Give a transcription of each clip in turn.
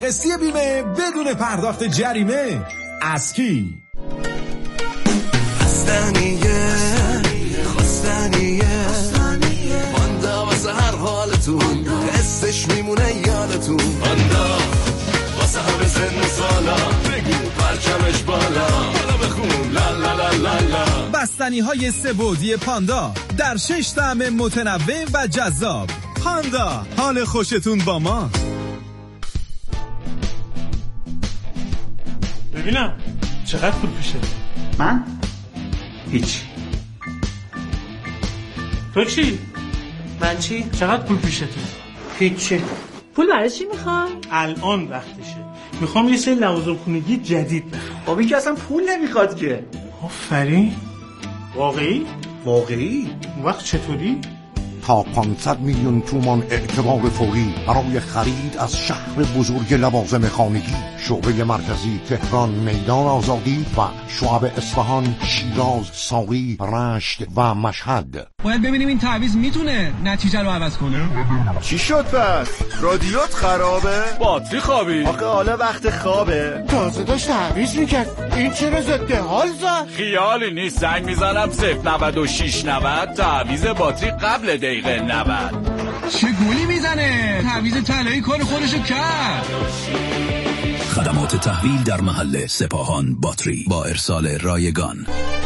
قسطی بیمه بدون پرداخت جریمه. اسکی خواستنیه پاندا واسه هر حالتون، حسش میمونه یادتون. پاندا واسه همه سن و سالا، بگو پرچمش بالا، حالا بخون لا لا لا لا لا. بستنی های 3 بعدی پاندا در 6 طعم متنوع و جذاب. پاندا، حال خوشتون با ما. ببینم چقدر پول پیشه؟ من؟ هیچ. تو چی؟ من چی؟ چقدر پول پیشه تو؟ هیچی. پول برای چی میخوای؟ الان وقتشه، میخوام یه سری لوازم خونگی جدید بخرم. بابی که اصلا پول نمیخواد که. آفرین. واقعی؟ واقعی؟ اون وقت چطوری؟ تا 500 میلیون تومان اعتبار فوری برای خرید از شهر بزرگ لوازم خانگی. شعبه مرکزی تهران، میدان آزادی و شعب اصفهان، شیراز، ساری، رشت و مشهد. باید ببینیم این تعویض میتونه نتیجه رو عوض کنه. چی شد پس؟ رادیوت خرابه؟ باتری خوابی؟ آخه حالا وقت خوابه. تازه داشت تعویض میکرد، این چرا ضد حال زد؟ خیالی نیست، زنگ میزنم 09690 تعویض باتری قبل دقیقه 90. چه گولی میزنه؟ تعویض طلایی کار خودشو کرد. خدمات تحویل در محل سپاهان باتری با ارسال رایگان.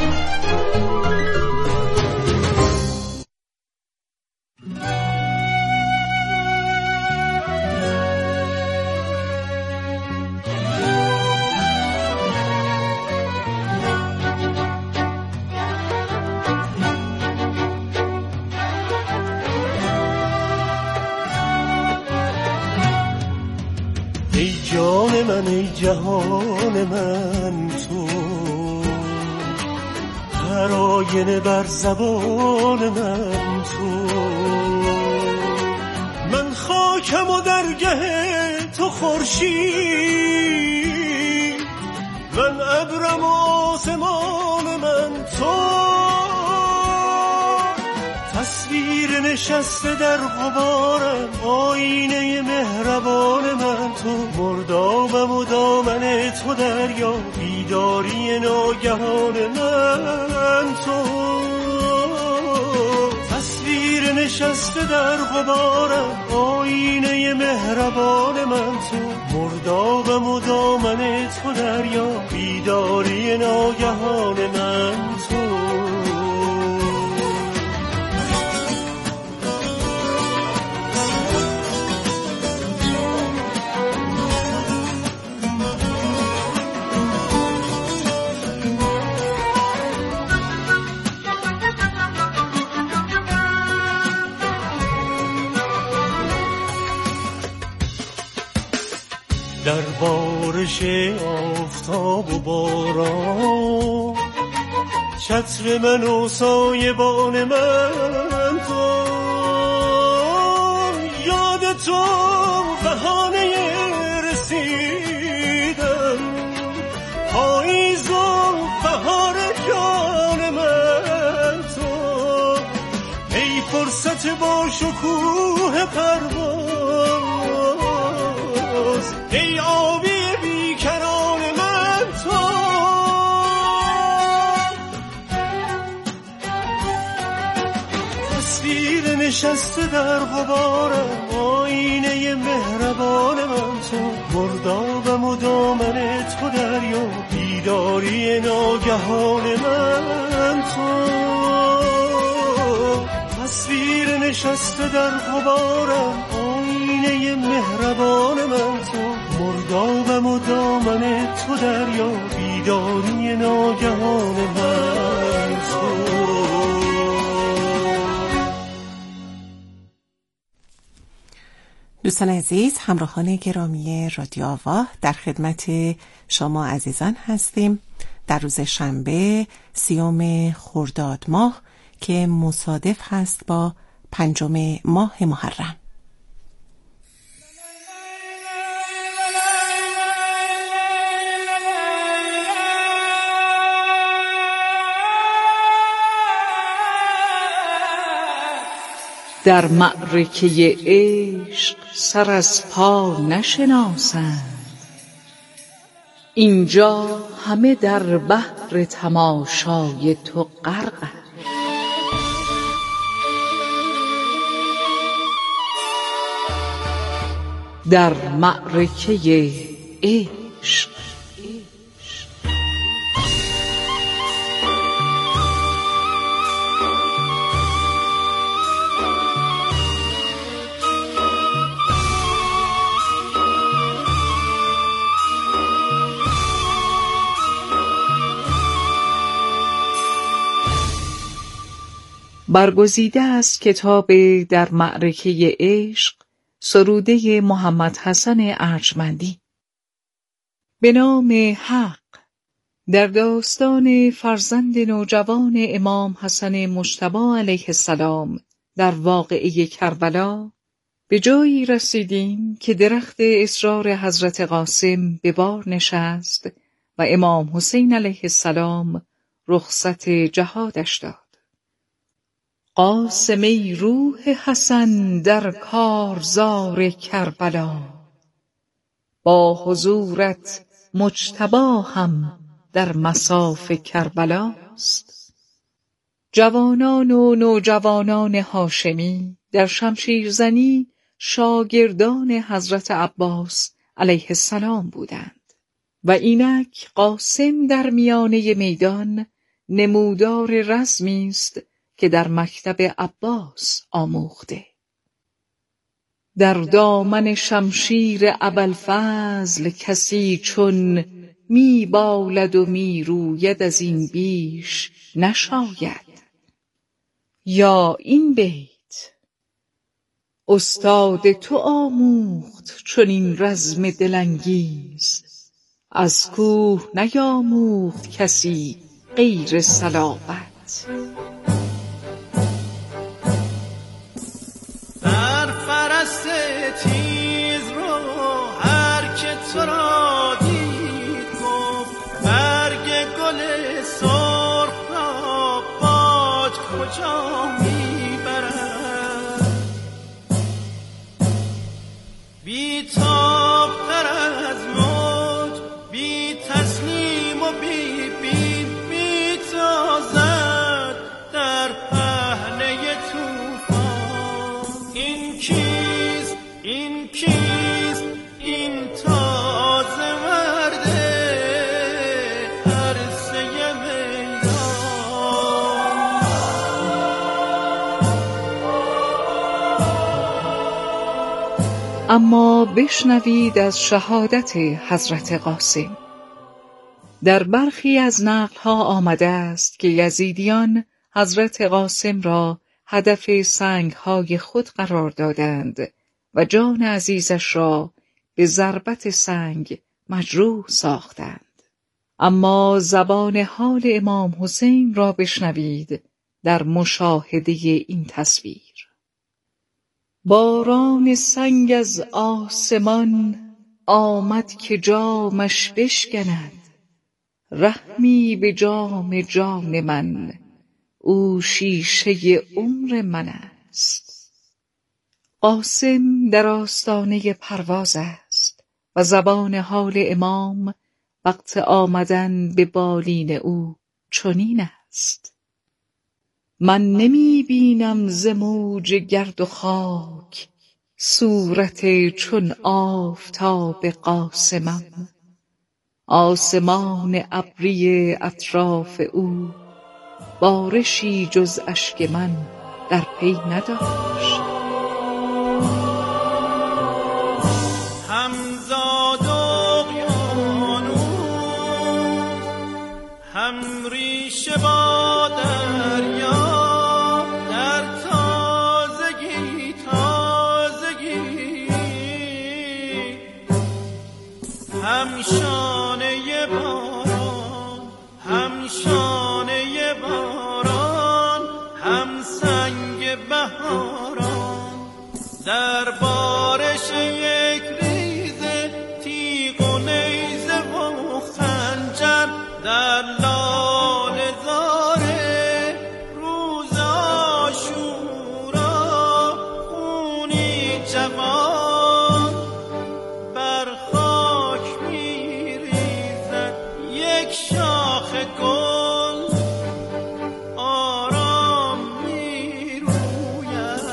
ای جان من، ای جهان من، تو هر آینه بر زبان من، تو من خاکم و درگه تو خورشید، من ابرم و آسمان من، تو تصویر نشسته در غبارم، آینه مهربان من، تو مردابم و دامن تو دریا، بیداری ناگهان من، تو تصویر نشسته در غبارم، آینه مهربان من، تو مردابم و دامن تو دریا، بیداری ناگهان من، تو در بارش آفتاب و باران، چتر من و سایبان من، تو یاد تو بهانه رسیدم، پاییز و بهار جان من، تو ای فرصت با شکوه پرواز، ای آبی بیکران من، تو تصویر نشسته در غبارم، آینه مهربان من، تو مردابم و دامن تو دریا، بیداری ناگهان من، تو تصویر نشسته در غبارم، آینه مهربان من، تو مردابم و دامن تو دریا، بیداری ناگهان من، تو دوستان عزیز، همراهان گرامی رادیو آوا، در خدمت شما عزیزان هستیم در روز شنبه 30 خرداد ماه که مصادف هست با 5 ماه محرم. در معرکه عشق سر از پا نشناسند، اینجا همه در بحر تماشای تو غرقند. در معرکه عشق. برگزیده از کتاب در معرکه عشق سروده محمد حسن ارجمندی. به نام حق. در داستان فرزند نوجوان امام حسن مجتبی علیه السلام در واقعه کربلا به جایی رسیدیم که درخت اصرار حضرت قاسم به بار نشست و امام حسین علیه السلام رخصت جهادش داد. قاسم ای روح حسن در کارزار کربلا، با حضورت مجتبی هم در مصاف کربلاست. جوانان و نوجوانان هاشمی در شمشیرزنی شاگردان حضرت عباس علیه السلام بودند و اینک قاسم در میانه میدان نمودار رزمی است که در مکتب عباس آموخته. در دامن شمشیر ابوالفضل کسی چون می بالد و می روید از این بیش نشاید. یا این بیت: استاد تو آموخت چون این رزم دلانگیز، از کوه نیاموخت کسی غیر صلابت. اما بشنوید از شهادت حضرت قاسم. در برخی از نقل‌ها آمده است که یزیدیان حضرت قاسم را هدف سنگ‌های خود قرار دادند و جان عزیزش را به ضربت سنگ مجروح ساختند. اما زبان حال امام حسین را بشنوید در مشاهده این تصویر. باران سنگ از آسمان آمد که جامش بشکند، رحمی به جام جان من، او شیشه عمر من است. قاسم در آستانه پرواز است و زبان حال امام وقت آمدن به بالین او چنین است: من نمی بینم ز موج گرد و خاک، صورت چون آفتاب قاسمم. آسمان ابری اطراف او، بارشی جز اشک من در پی نداشت. همزاد اقیانوس، هم ریشه با دریا، در تازگی تازگی، هم شانه باران، هم شانه باران، هم سنگ بهاران، در بارش یک ریزه تیغ و نیزه و خنجر، در لاله زار روز عاشورا، شاخ گل آرام می روید.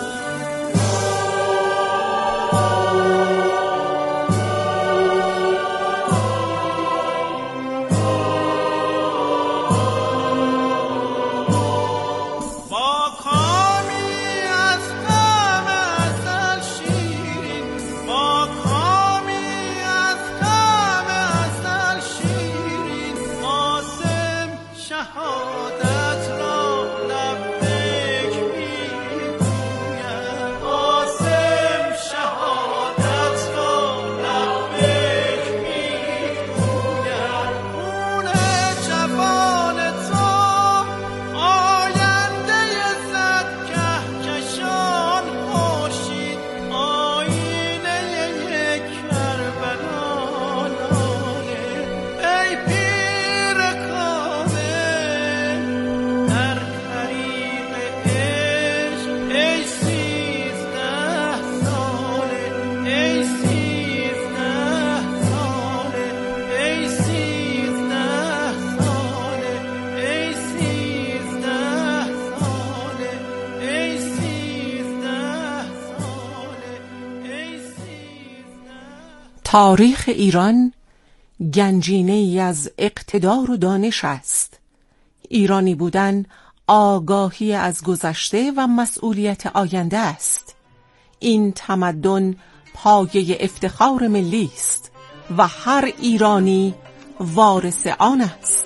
با کامی از غم ازل شیرین، با کامی از غم ازل شیرین، قاسم شهادت را لبیک میگوید. قاسم شهادت را لبیک میگوید. خون جوان تو آینده صد کهکشان خورشید، آینه یک کربلا لاله. ای پیر کامل در طریق عشق، ای 13 ساله، ای 13 ساله، ای 13 ساله، ای 13 ساله، ای 13 ساله، ای 13. تاریخ ایران گنجینه ای از اقتدار و دانش است. ایرانی بودن آگاهی از گذشته و مسئولیت آینده است. این تمدن پایه افتخار ملی است و هر ایرانی وارث آن است.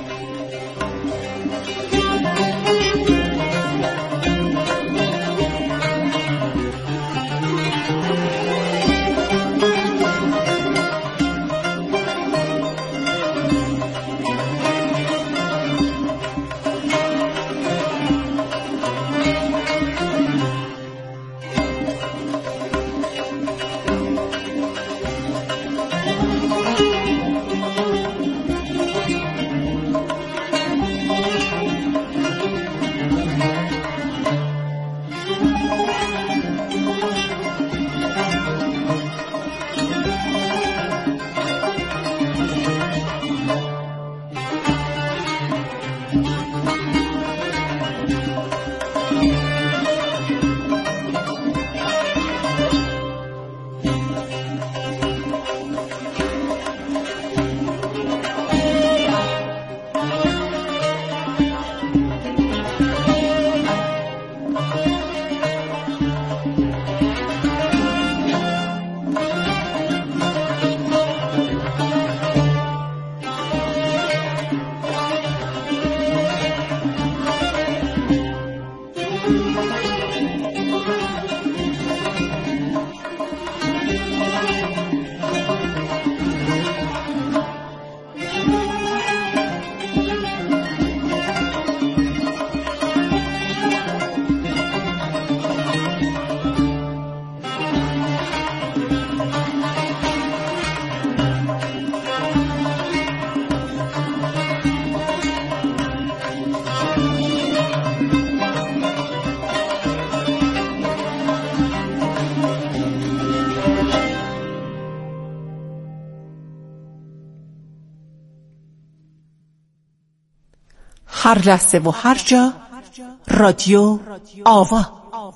هر لحظه و هر جا رادیو آوا.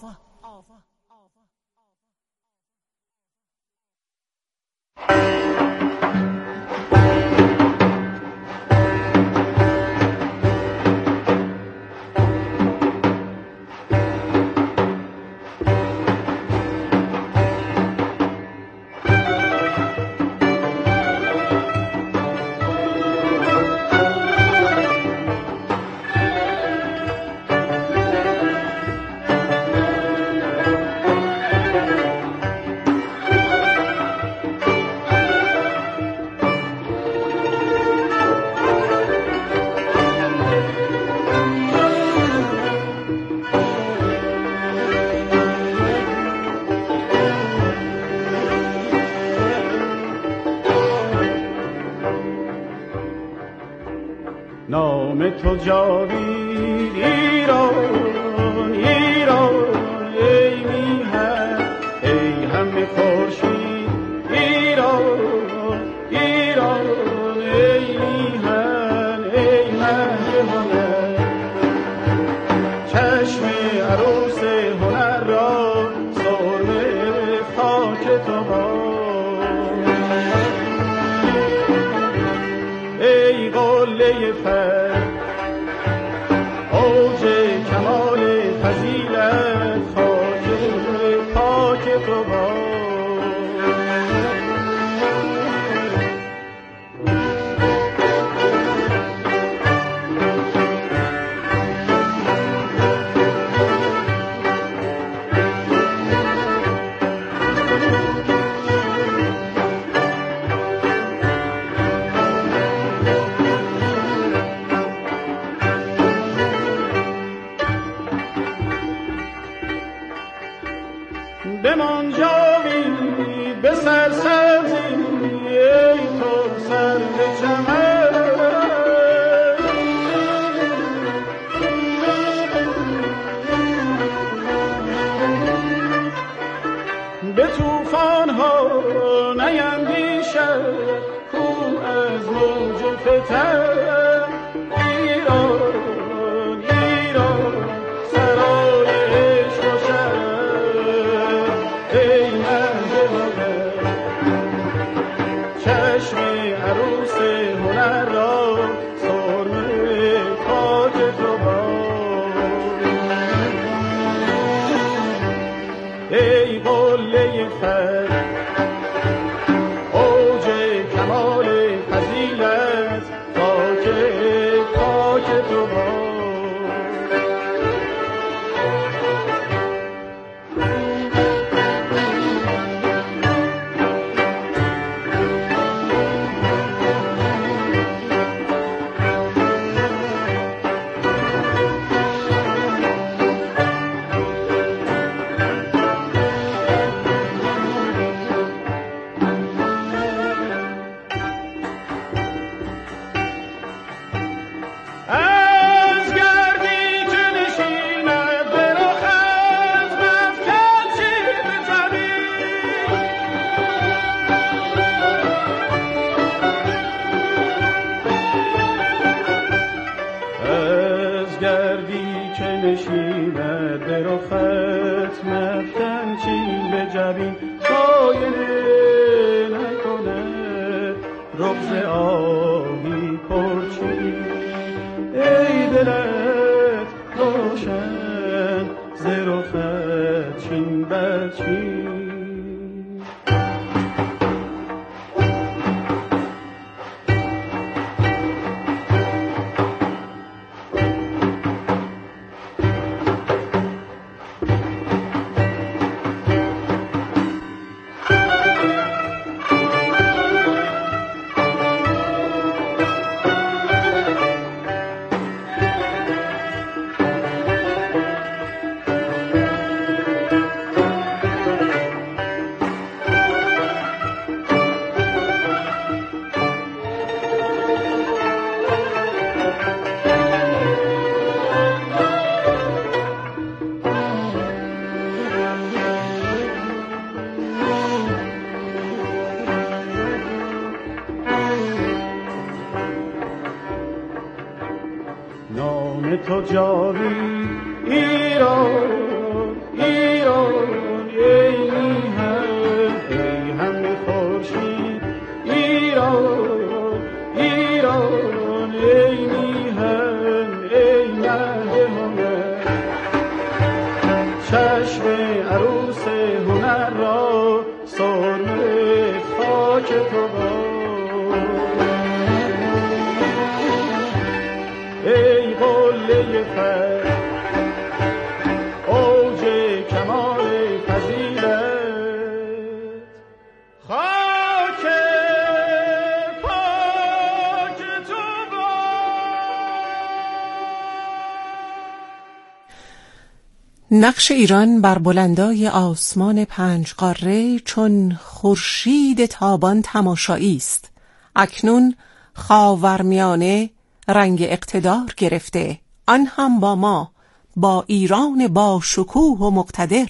نام تو جاوید ایران ایران ای میهن ای همه خورشید ایران ایران ای میهن قله فر اوج کمال فضیلت خاک پاک تو باد. بمان جاوید به سرسبزی ای تو سر به چمن، به توفان ها نیندیشد کو از موج فتن. تو جاوید ایران ایران ای میهن ای همه خورشید ایران ایران ای میهن ای مهد هنر چشم عروس هنر را سرمه خاک تو باد. ای قله فر اوج کمال فضیلت خاک پاک تو نقش ایران بر بلندای آسمان پنج قاره چون خورشید تابان تماشایی است. اکنون خاورمیانه رنگ اقتدار گرفته، آن هم با ما، با ایران با شکوه و مقتدر.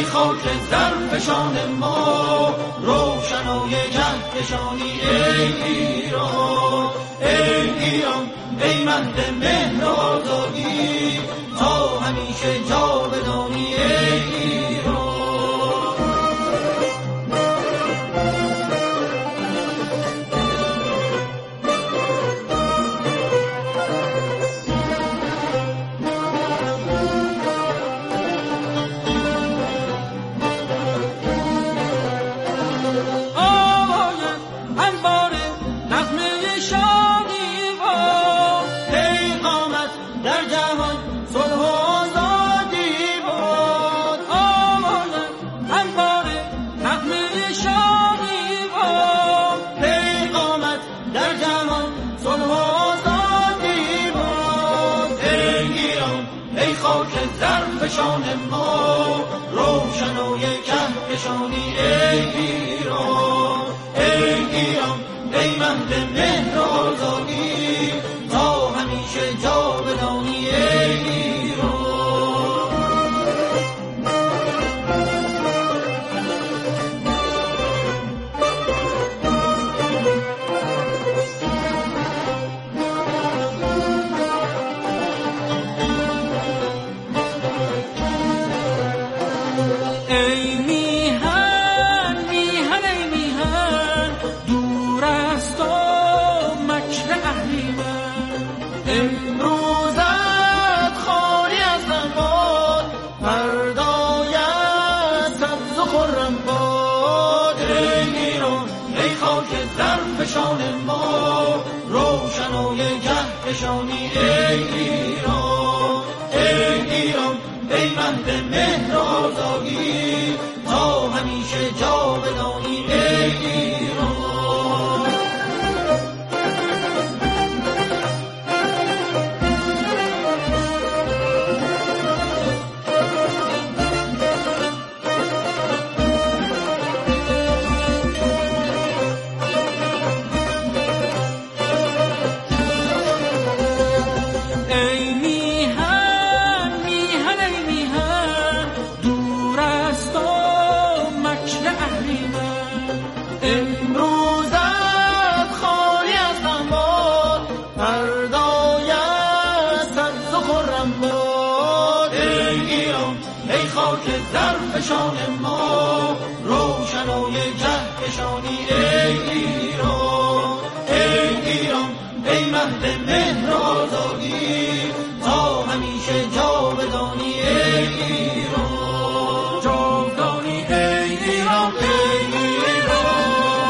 خاک زرفشان ما، روشنای کهکشانی ای ایران، ای ایران، ای مهد مهر و آزادی، تا همیشه جاودانی ای ایران. زرفشان ما، روشنای کهکشانی ای ایران، ای ایران، ای مهد مهر و آزادی، تا همیشه جاودانی ای ایران. زرفشان ما، روشنای کهکشانی ای ایران، ای ایران، ای مهد مهر و آزادی، تا همیشه جاودانی ای ایران. زرفشان ما، روشنای کهکشانی ای ایران، ای ایران، ای مهد مهر و آزادی، تا همیشه جاودانی ای ایران، جاودانی ای ایران، ای ایران.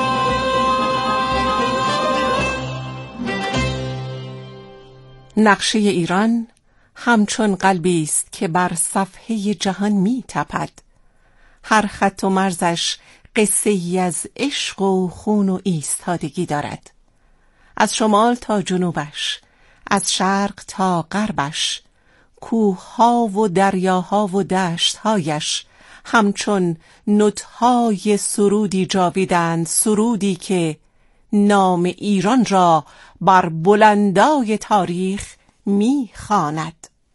نقشه ایران همچون قلبی است که بر صفحه جهان می تپد. هر خط و مرزش قصه ای از عشق و خون و ایستادگی دارد. از شمال تا جنوبش، از شرق تا غربش، کوه‌ها و دریاها و دشت‌هایش همچون نطهای سرودی جاویدند، سرودی که نام ایران را بر بلندای تاریخ می خواند.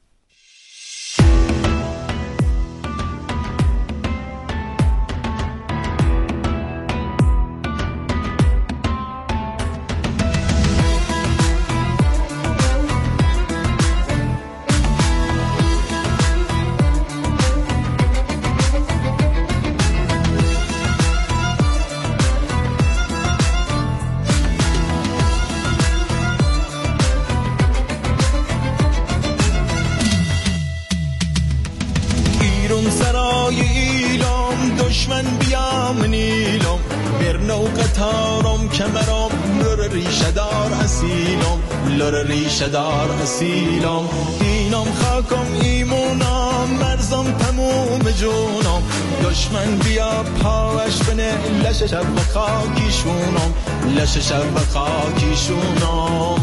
دشمن بیام نیلم برنو قطارم کمرم لور ریشه دار اصیلم لور ریشه دار اصیلم اینم خاکم ایمونم مرزم تموم جونم دشمن بیا پاوش بنه لش شب خاکیشونم لش شب خاکیشونم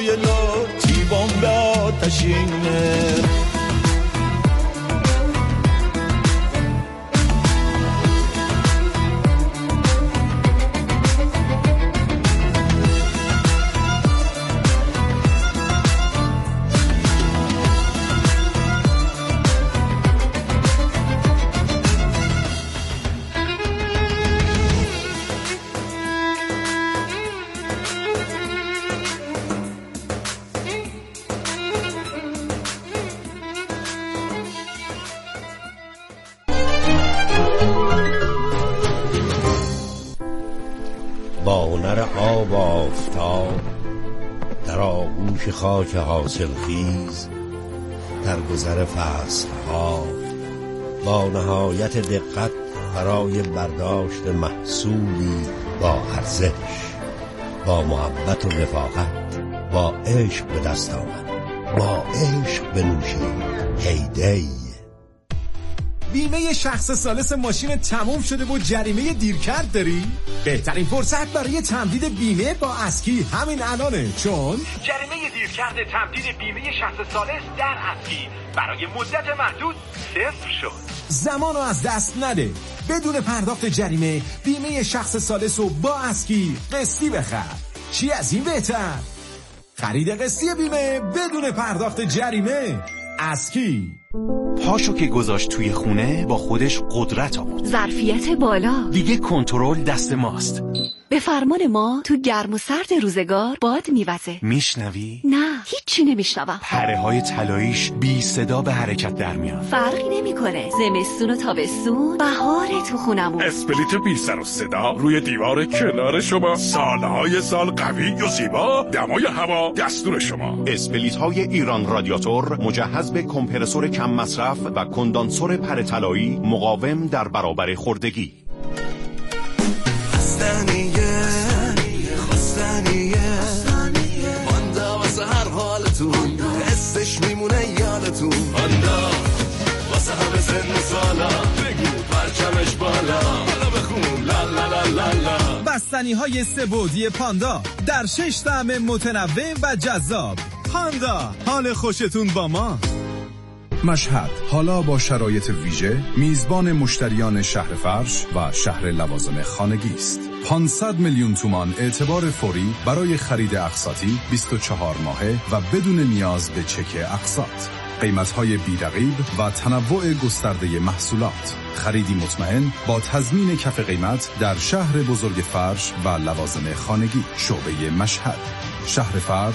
لطی بمب آتشینه با هنر آب آفتاب در آغوش خاک حاصل خیز در گذر فصلها با نهایت دقت برای برداشت محصولی با ارزش با محبت و رفاقت با عشق به دست آمد با عشق بنوشید هیدی. بیمه شخص ثالث ماشین تموم شده و جریمه دیرکرد داری؟ بهترین فرصت برای تمدید بیمه با اسکی همین الانه، چون جریمه دیرکرد تمدید بیمه شخص ثالث در اسکی برای مدت محدود صفر شد. زمانو از دست نده. بدون پرداخت جریمه بیمه شخص ثالث رو با اسکی قسطی بخر. چی از این بهتر؟ خرید قسطی بیمه بدون پرداخت جریمه. اسکی. پاشو که گذاشت توی خونه با خودش قدرت آورد. ظرفیت بالا. دیگه کنترل دست ماست. به فرمان ما تو گرم و سرد روزگار باد میوزه. میشنوی؟ نه هیچی نمیشنوم. پره‌های طلاییش بی صدا به حرکت در میان. فرقی نمیکنه. زمستون و تابستون بهار تو خونمون. اسپلیت بی سر و صدا روی دیوار کنار شما. سالهای سال قوی و زیبا. دمای هوا دستور شما. اسپلیت های ایران رادیاتور مجهز به کمپرسور کم مصرف و کندانسور پر طلایی مقاوم در برابر خوردگی. خستنیه هاندا واسه هر حالتون حسش میمونه یادتون. هاندا واسه همه سن و سالا بگو پرچمش بالا حالا بخون لا لا لا لا لا. بستنی های سه‌بعدی پاندا در 6 طعم متنوع و جذاب. پاندا، حال خوشتون با ما. مشهد حالا با شرایط ویژه میزبان مشتریان شهر فرش و شهر لوازم خانگی است. 500 میلیون تومان اعتبار فوری برای خرید اقساطی 24 ماهه و بدون نیاز به چک اقساط. قیمت‌های بی‌رقیب و تنوع گسترده محصولات. خریدی مطمئن با تضمین کف قیمت در شهر بزرگ فرش و لوازم خانگی. شعبه مشهد. شهر فرش